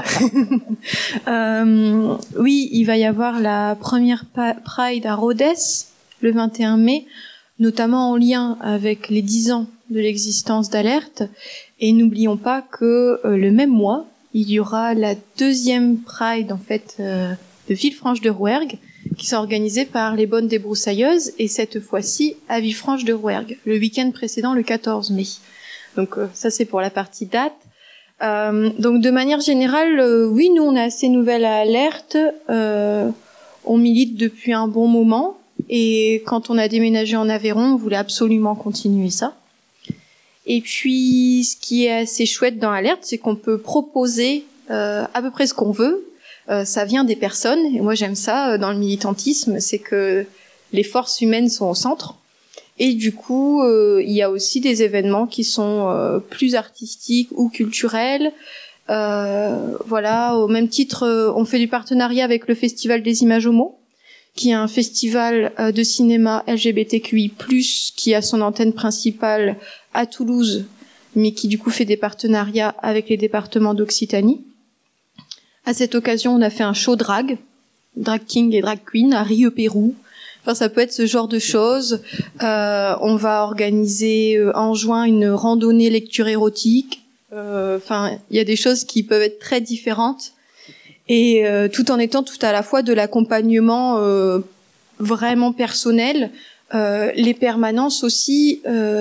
Oui, il va y avoir la première Pride à Rhodes le 21 mai, notamment en lien avec les 10 ans de l'existence d'Alerte. Et n'oublions pas que le même mois, il y aura la 2e Pride en fait de Villefranche-de-Rouergue qui sont organisées par les Bonnes Débroussailleuses, et cette fois-ci à Villefranche-de-Rouergue, le week-end précédent, le 14 mai. Donc ça c'est pour la partie date. Donc de manière générale, oui, nous on est assez nouvelles à Alerte, on milite depuis un bon moment, et quand on a déménagé en Aveyron, on voulait absolument continuer ça. Et puis, ce qui est assez chouette dans Alerte, c'est qu'on peut proposer à peu près ce qu'on veut. Ça vient des personnes, et moi j'aime ça dans le militantisme, c'est que les forces humaines sont au centre. Et du coup, il y a aussi des événements qui sont plus artistiques ou culturels. Voilà, au même titre, on fait du partenariat avec le Festival des Images Homo, qui est un festival de cinéma LGBTQI+, qui a son antenne principale à Toulouse, mais qui du coup fait des partenariats avec les départements d'Occitanie. À cette occasion, on a fait un show drag king et drag queen à Rio Pérou. Enfin, ça peut être ce genre de choses. On va organiser en juin une randonnée lecture érotique. Enfin, il y a des choses qui peuvent être très différentes et tout en étant tout à la fois de l'accompagnement vraiment personnel. Les permanences aussi,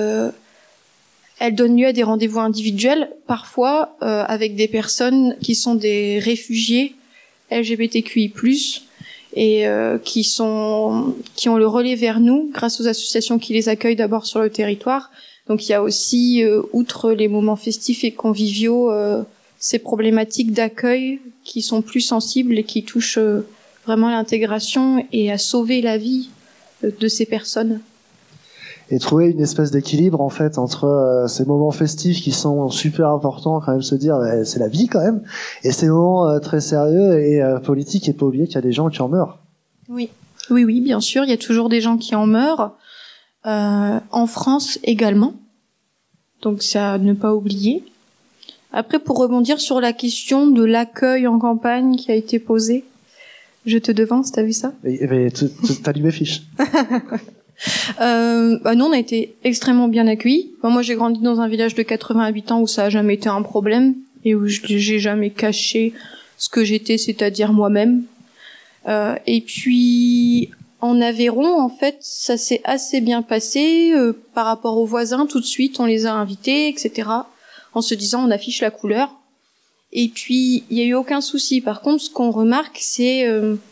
elles donnent lieu à des rendez-vous individuels, parfois avec des personnes qui sont des réfugiés LGBTQI+, et qui ont le relais vers nous grâce aux associations qui les accueillent d'abord sur le territoire. Donc il y a aussi, outre les moments festifs et conviviaux, ces problématiques d'accueil qui sont plus sensibles et qui touchent vraiment à l'intégration et à sauver la vie de ces personnes. Et trouver une espèce d'équilibre en fait entre ces moments festifs qui sont super importants, quand même se dire c'est la vie quand même, et ces moments très sérieux et politiques, et pas oublier qu'il y a des gens qui en meurent. Oui, bien sûr, il y a toujours des gens qui en meurent, en France également, donc ça à ne pas oublier. Après, pour rebondir sur la question de l'accueil en campagne qui a été posée, je te devance, t'as vu ça? Mais t'as lu mes fiches. Nous, on a été extrêmement bien accueillis. Moi, j'ai grandi dans un village de 80 habitants où ça a jamais été un problème et où j'ai jamais caché ce que j'étais, c'est-à-dire moi-même. Et puis, en Aveyron, en fait, ça s'est assez bien passé par rapport aux voisins. Tout de suite, on les a invités, etc. En se disant, on affiche la couleur. Et puis, il y a eu aucun souci. Par contre, ce qu'on remarque, c'est,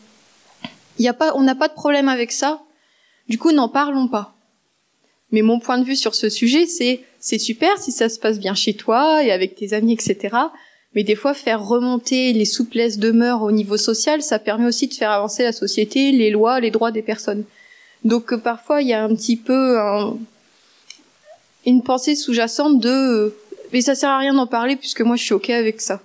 on n'a pas de problème avec ça. Du coup, n'en parlons pas. Mais mon point de vue sur ce sujet, c'est super si ça se passe bien chez toi et avec tes amis, etc. Mais des fois, faire remonter les souplesses de mœurs au niveau social, ça permet aussi de faire avancer la société, les lois, les droits des personnes. Donc, parfois, il y a un petit peu une pensée sous-jacente de mais ça sert à rien d'en parler puisque moi, je suis OK avec ça.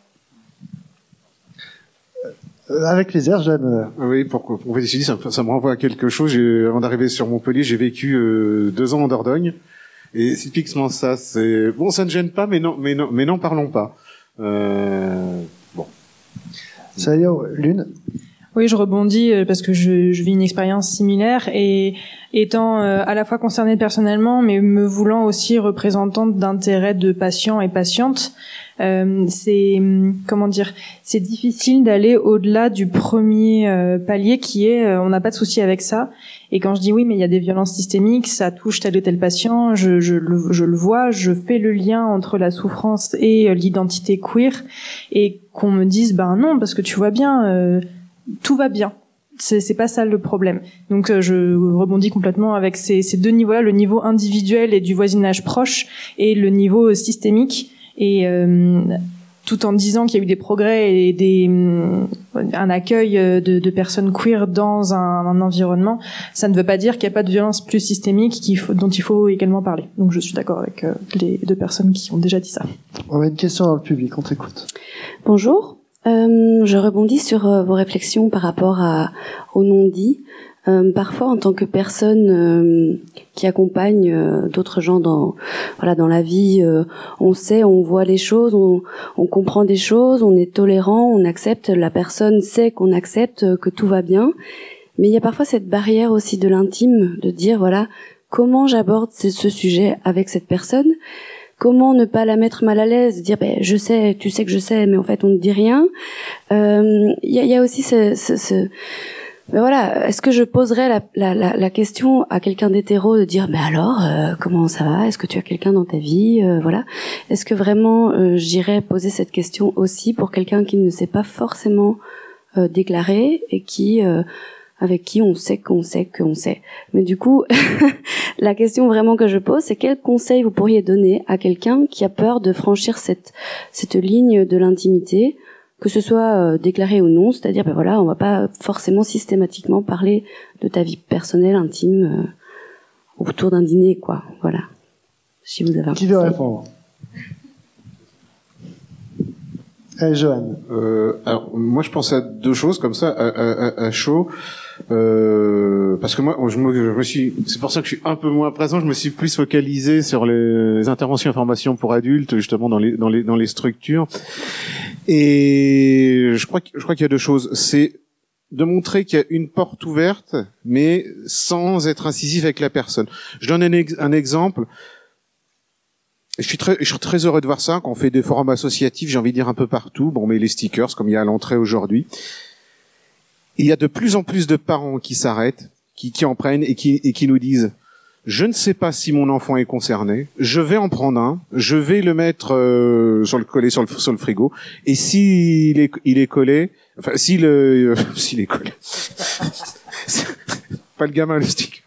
Avec plaisir, Jeanne. Oui, pour décider, ça me renvoie à quelque chose. Avant d'arriver sur Montpellier, j'ai vécu 2 ans en Dordogne, et c'est typiquement ça. C'est bon, ça ne gêne pas, mais n'en parlons pas. Bon. Ça y est, Lune. Oui, je rebondis parce que je vis une expérience similaire et étant à la fois concernée personnellement, mais me voulant aussi représentante d'intérêts de patients et patientes, c'est difficile d'aller au-delà du premier palier qui est on n'a pas de souci avec ça. Et quand je dis oui, mais il y a des violences systémiques, ça touche tel ou tel patient, je le vois, je fais le lien entre la souffrance et l'identité queer, et qu'on me dise non parce que tu vois bien. Tout va bien. C'est pas ça le problème. Donc je rebondis complètement avec ces 2 niveaux-là, le niveau individuel et du voisinage proche et le niveau systémique, et tout en disant qu'il y a eu des progrès et un accueil de personnes queer dans un environnement, ça ne veut pas dire qu'il n'y a pas de violence plus systémique dont il faut également parler. Donc je suis d'accord avec les 2 personnes qui ont déjà dit ça. On a une question dans le public, on t'écoute. Bonjour. Je rebondis sur vos réflexions par rapport au non-dit. Parfois, en tant que personne qui accompagne d'autres gens dans la vie, on sait, on voit les choses, on comprend des choses, on est tolérant, on accepte, la personne sait qu'on accepte, que tout va bien. Mais il y a parfois cette barrière aussi de l'intime, de dire comment j'aborde ce sujet avec cette personne. Comment ne pas la mettre mal à l'aise, dire je sais, tu sais que je sais, mais en fait on ne dit rien. Il y a aussi est-ce que je poserais la question à quelqu'un d'hétéro de dire alors comment ça va, est-ce que tu as quelqu'un dans ta vie, est-ce que vraiment j'irais poser cette question aussi pour quelqu'un qui ne s'est pas forcément déclaré et qui avec qui on sait qu'on sait. Mais du coup, la question vraiment que je pose, c'est quel conseil vous pourriez donner à quelqu'un qui a peur de franchir cette ligne de l'intimité, que ce soit déclaré ou non, c'est-à-dire on va pas forcément systématiquement parler de ta vie personnelle, intime, autour d'un dîner, quoi. Voilà. Si vous avez un Qui veut répondre? Johan. Alors moi je pense à 2 choses comme ça à chaud, parce que moi je me suis, c'est pour ça que je suis un peu moins présent, je me suis plus focalisé sur les interventions et formations pour adultes, justement dans les structures, Et je crois qu'il y a deux choses. C'est de montrer qu'il y a une porte ouverte, mais sans être incisif avec la personne. Je donne un exemple. Je suis très heureux de voir ça, quand on fait des forums associatifs, j'ai envie de dire un peu partout. Bon, on met les stickers, comme il y a à l'entrée aujourd'hui. Il y a de plus en plus de parents qui s'arrêtent, qui en prennent et qui nous disent: je ne sais pas si mon enfant est concerné, je vais en prendre un, je vais le mettre coller sur le frigo, et s'il est collé, enfin s'il est collé, pas le gamin, le sticker.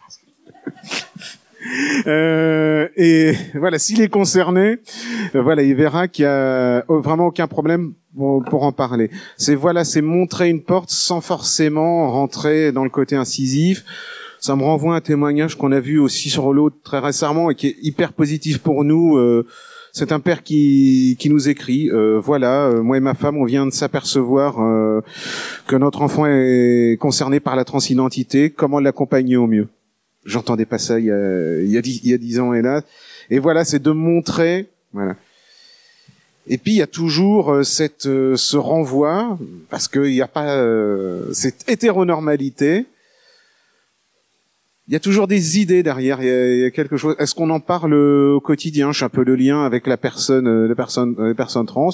Et voilà, s'il est concerné, voilà, il verra qu'il y a vraiment aucun problème pour en parler. C'est montrer une porte sans forcément rentrer dans le côté incisif. Ça me renvoie à un témoignage qu'on a vu aussi sur l'autre très récemment et qui est hyper positif pour nous. C'est un père qui nous écrit, moi et ma femme, on vient de s'apercevoir que notre enfant est concerné par la transidentité. Comment l'accompagner au mieux? J'entendais pas ça il y a 10 ans, hélas. Et voilà, c'est de montrer, voilà. Et puis il y a toujours ce renvoi, parce qu'il n'y a pas cette hétéronormalité. Il y a toujours des idées derrière. Il y a quelque chose. Est-ce qu'on en parle au quotidien? Je suis un peu le lien avec les personnes trans.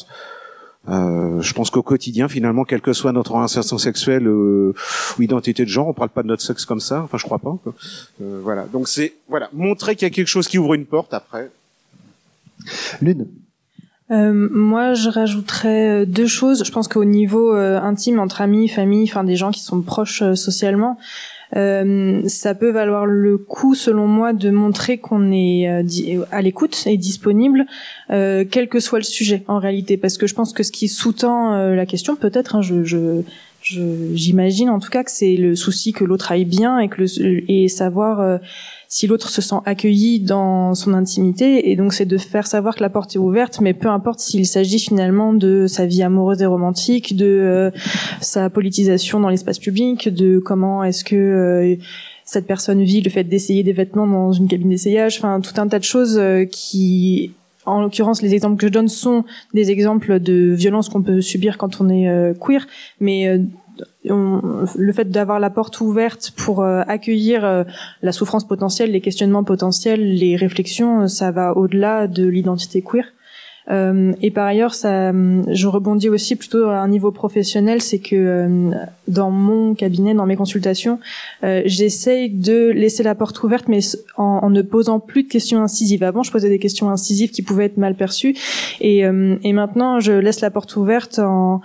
Je pense qu'au quotidien, finalement, quelle que soit notre orientation sexuelle ou identité de genre, on parle pas de notre sexe comme ça. Enfin, je crois pas. Voilà. Donc montrer qu'il y a quelque chose qui ouvre une porte après. Lune. Moi, je rajouterais deux choses. Je pense qu'au niveau intime, entre amis, famille, enfin des gens qui sont proches socialement, ça peut valoir le coup, selon moi, de montrer qu'on est à l'écoute et disponible, quel que soit le sujet en réalité, parce que je pense que ce qui sous-tend la question, peut-être, j'imagine en tout cas que c'est le souci que l'autre aille bien et savoir si l'autre se sent accueilli dans son intimité, et donc c'est de faire savoir que la porte est ouverte, mais peu importe s'il s'agit finalement de sa vie amoureuse et romantique, de sa politisation dans l'espace public, de comment est-ce que cette personne vit le fait d'essayer des vêtements dans une cabine d'essayage, enfin tout un tas de choses qui, en l'occurrence, les exemples que je donne sont des exemples de violences qu'on peut subir quand on est queer, mais le fait d'avoir la porte ouverte pour accueillir la souffrance potentielle, les questionnements potentiels, les réflexions, ça va au-delà de l'identité queer. Et par ailleurs, je rebondis aussi plutôt à un niveau professionnel, c'est que dans mon cabinet, dans mes consultations, j'essaye de laisser la porte ouverte, mais en ne posant plus de questions incisives. Avant, je posais des questions incisives qui pouvaient être mal perçues, et maintenant, je laisse la porte ouverte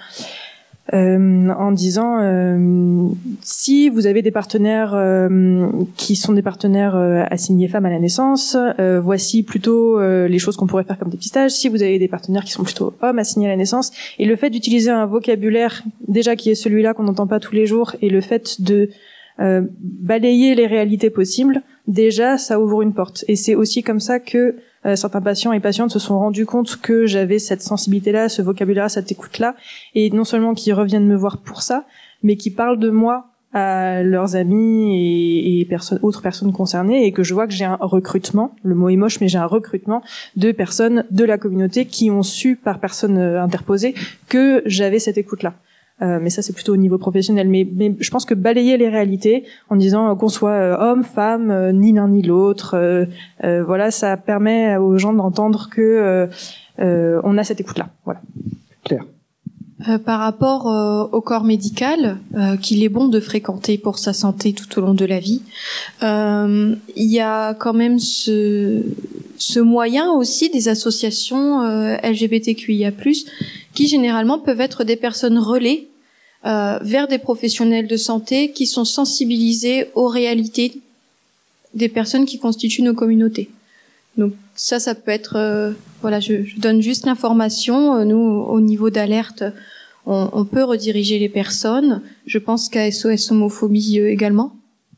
en disant si vous avez des partenaires qui sont des partenaires assignés femmes à la naissance, voici plutôt les choses qu'on pourrait faire comme dépistage. Si vous avez des partenaires qui sont plutôt hommes assignés à la naissance, et le fait d'utiliser un vocabulaire déjà qui est celui-là qu'on n'entend pas tous les jours, et le fait de balayer les réalités possibles, déjà ça ouvre une porte. Et c'est aussi comme ça que certains patients et patientes se sont rendus compte que j'avais cette sensibilité-là, ce vocabulaire-là, cette écoute-là, et non seulement qu'ils reviennent me voir pour ça, mais qui parlent de moi à leurs amis et autres personnes concernées, et que je vois que j'ai un recrutement, le mot est moche, mais j'ai un recrutement de personnes de la communauté qui ont su, par personne interposée, que j'avais cette écoute-là. Mais ça, c'est plutôt au niveau professionnel. Mais je pense que balayer les réalités en disant qu'on soit homme, femme, ni l'un ni l'autre, voilà, ça permet aux gens d'entendre que on a cette écoute-là. Voilà. Claire. Par rapport au corps médical, qu'il est bon de fréquenter pour sa santé tout au long de la vie, il y a quand même ce moyen aussi des associations LGBTQIA+, qui généralement peuvent être des personnes relais vers des professionnels de santé qui sont sensibilisés aux réalités des personnes qui constituent nos communautés. Donc ça peut être voilà, je donne juste l'information. Nous, au niveau d'alerte, on peut rediriger les personnes. Je pense qu'à SOS Homophobie également.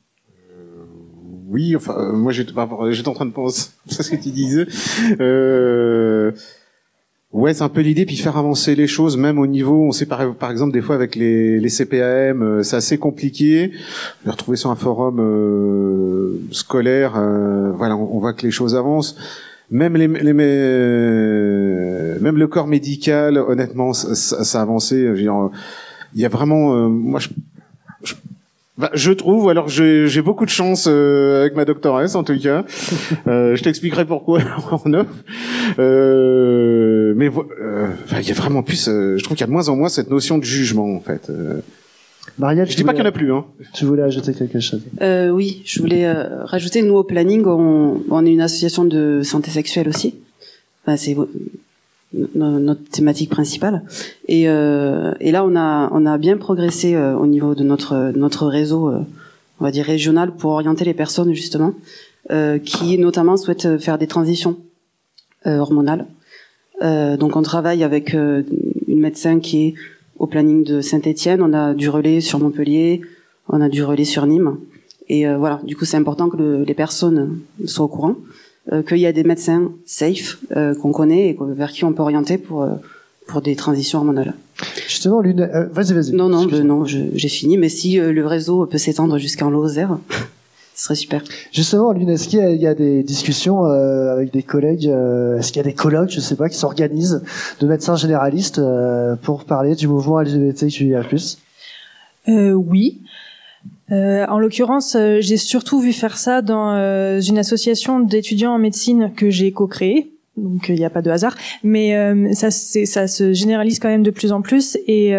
Oui, enfin, moi j'étais en train de penser à ce que tu disais. Ouais, c'est un peu l'idée, puis faire avancer les choses, même au niveau, on sait par exemple des fois avec les CPAM, c'est assez compliqué. Je l'ai retrouvé sur un forum scolaire, voilà, on voit que les choses avancent, même même le corps médical, honnêtement, ça a avancé. Je veux dire, il y a vraiment, moi, je trouve, alors j'ai beaucoup de chance avec ma doctoresse en tout cas. Je t'expliquerai pourquoi en off. Mais il y a vraiment plus. Je trouve qu'il y a de moins en moins cette notion de jugement en fait. Marielle, je dis pas qu'il n'y en a plus. Hein. Tu voulais ajouter quelque chose? Oui, je voulais rajouter. Nous au planning, on est une association de santé sexuelle aussi. Enfin, c'est notre thématique principale. Et là, on a bien progressé au niveau de notre réseau, on va dire régional, pour orienter les personnes justement qui notamment souhaitent faire des transitions hormonales. Donc, on travaille avec une médecin qui est au planning de Saint-Étienne. On a du relais sur Montpellier, on a du relais sur Nîmes. Et voilà, du coup, c'est important que les personnes soient au courant. Qu'il y a des médecins safe qu'on connaît et vers qui on peut orienter pour des transitions hormonales. Justement, vas-y. Non, j'ai fini. Mais si le réseau peut s'étendre jusqu'en Lozère, ce serait super. Justement, Lune, est-ce qu'il y a des discussions avec des collègues, est-ce qu'il y a des colloques, je sais pas, qui s'organisent de médecins généralistes pour parler du mouvement LGBTQIA+. Oui. En l'occurrence, j'ai surtout vu faire ça dans une association d'étudiants en médecine que j'ai co-créée. Donc il n'y a pas de hasard, mais ça se généralise quand même de plus en plus et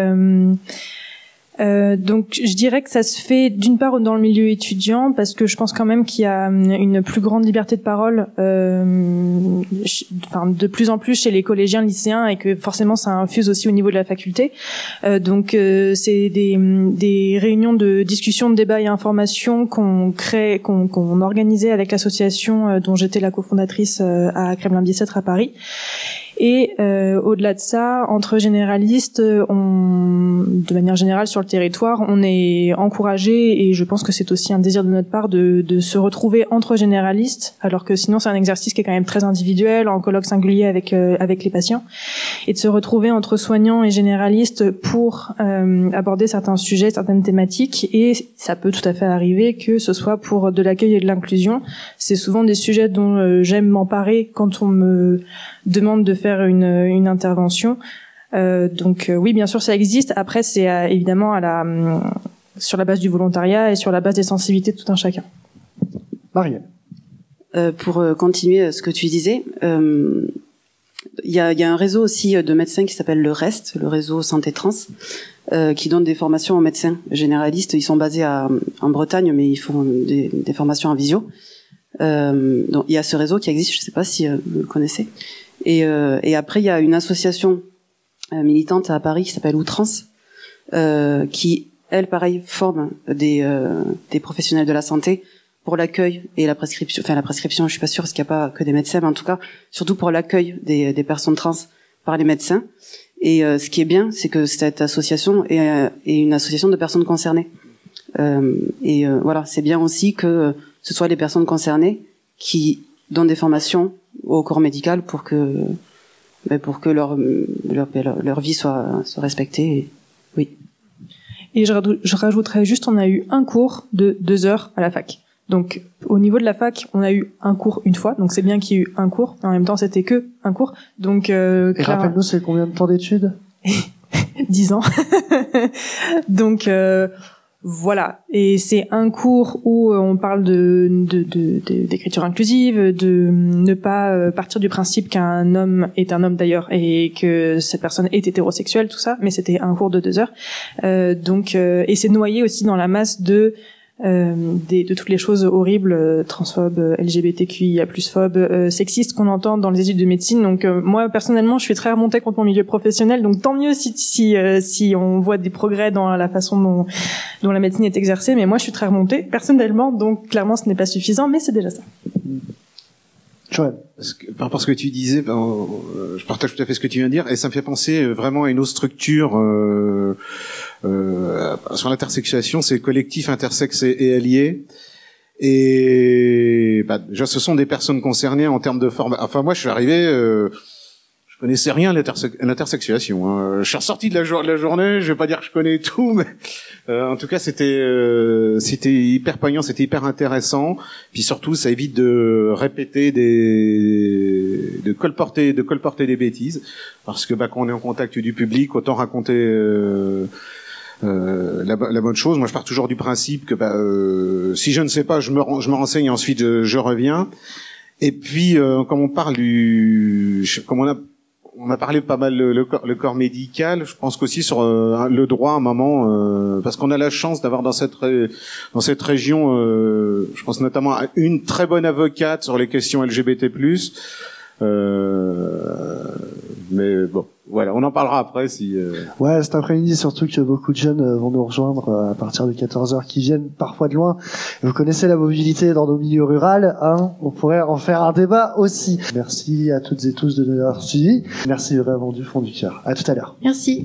donc je dirais que ça se fait d'une part dans le milieu étudiant parce que je pense quand même qu'il y a une plus grande liberté de parole de plus en plus chez les collégiens, lycéens et que forcément ça infuse aussi au niveau de la faculté. Donc c'est des réunions de discussion, de débat et information qu'on organisait avec l'association dont j'étais la cofondatrice à Kremlin-Bicêtre à Paris. Et au-delà de ça, entre généralistes, de manière générale sur le territoire, on est encouragé et je pense que c'est aussi un désir de notre part de se retrouver entre généralistes, alors que sinon c'est un exercice qui est quand même très individuel, en colloque singulier avec les patients, et de se retrouver entre soignants et généralistes pour aborder certains sujets, certaines thématiques, et ça peut tout à fait arriver que ce soit pour de l'accueil et de l'inclusion. C'est souvent des sujets dont j'aime m'emparer quand on me demande de faire une intervention. Donc oui, bien sûr, ça existe. Après, c'est évidemment sur la base du volontariat et sur la base des sensibilités de tout un chacun. Marielle. Pour continuer ce que tu disais, il y a un réseau aussi de médecins qui s'appelle le REST, le réseau santé trans, qui donne des formations aux médecins généralistes. Ils sont basés en Bretagne, mais ils font des formations en visio. Donc il y a ce réseau qui existe, je ne sais pas si vous le connaissez. Et après, il y a une association militante à Paris qui s'appelle Outrance, qui, elle, pareil, forme des professionnels de la santé pour l'accueil et la prescription. Enfin, la prescription, je suis pas sûre, parce qu'il n'y a pas que des médecins, mais en tout cas, surtout pour l'accueil des personnes trans par les médecins. Et ce qui est bien, c'est que cette association est une association de personnes concernées. Voilà, c'est bien aussi que ce soit les personnes concernées qui donnent des formations au corps médical pour que leur vie soit respectée. Oui. Et je rajouterais juste, on a eu un cours de 2 heures à la fac. Donc, au niveau de la fac, on a eu un cours une fois. Donc, c'est bien qu'il y ait eu un cours. Mais en même temps, c'était que un cours. Donc, et rappelle-nous, c'est combien de temps d'études? 10 ans. Donc, voilà. Et c'est un cours où on parle d'écriture inclusive, de ne pas partir du principe qu'un homme est un homme d'ailleurs et que cette personne est hétérosexuelle, tout ça. Mais c'était un cours de 2 heures. Et c'est noyé aussi dans la masse de toutes les choses horribles, transphobes, LGBTQIA+, phobes, sexistes qu'on entend dans les études de médecine. Donc moi personnellement, je suis très remontée contre mon milieu professionnel, donc tant mieux si on voit des progrès dans la façon dont la médecine est exercée, mais moi je suis très remontée personnellement, donc clairement ce n'est pas suffisant, mais c'est déjà ça. Par rapport à ce que tu disais, je partage tout à fait ce que tu viens de dire, et ça me fait penser vraiment à une autre structure sur l'intersexuation, c'est le collectif Intersexe et Alliés. Et déjà, ce sont des personnes concernées en termes de forme. Enfin, moi, je suis arrivé, je connaissais rien à l'intersexuation. Hein. Je suis ressorti de la journée. Je vais pas dire que je connais tout, mais en tout cas, c'était hyper poignant, c'était hyper intéressant. Puis surtout, ça évite de répéter de colporter des bêtises, parce que quand on est en contact du public, autant raconter la bonne chose. Moi, je pars toujours du principe que si je ne sais pas, je me renseigne, ensuite je reviens. Et puis, comme on parle on a parlé pas mal le corps médical. Je pense qu'aussi sur le droit, à un moment, parce qu'on a la chance d'avoir dans cette région, je pense notamment à une très bonne avocate sur les questions LGBT+. Mais bon, voilà, on en parlera après si. Ouais, cet après-midi, surtout que beaucoup de jeunes vont nous rejoindre à partir de 14h, qui viennent parfois de loin. Vous connaissez la mobilité dans nos milieux ruraux, hein. On pourrait en faire un débat aussi. Merci à toutes et tous de nous avoir suivis. Merci vraiment du fond du cœur. À tout à l'heure. Merci.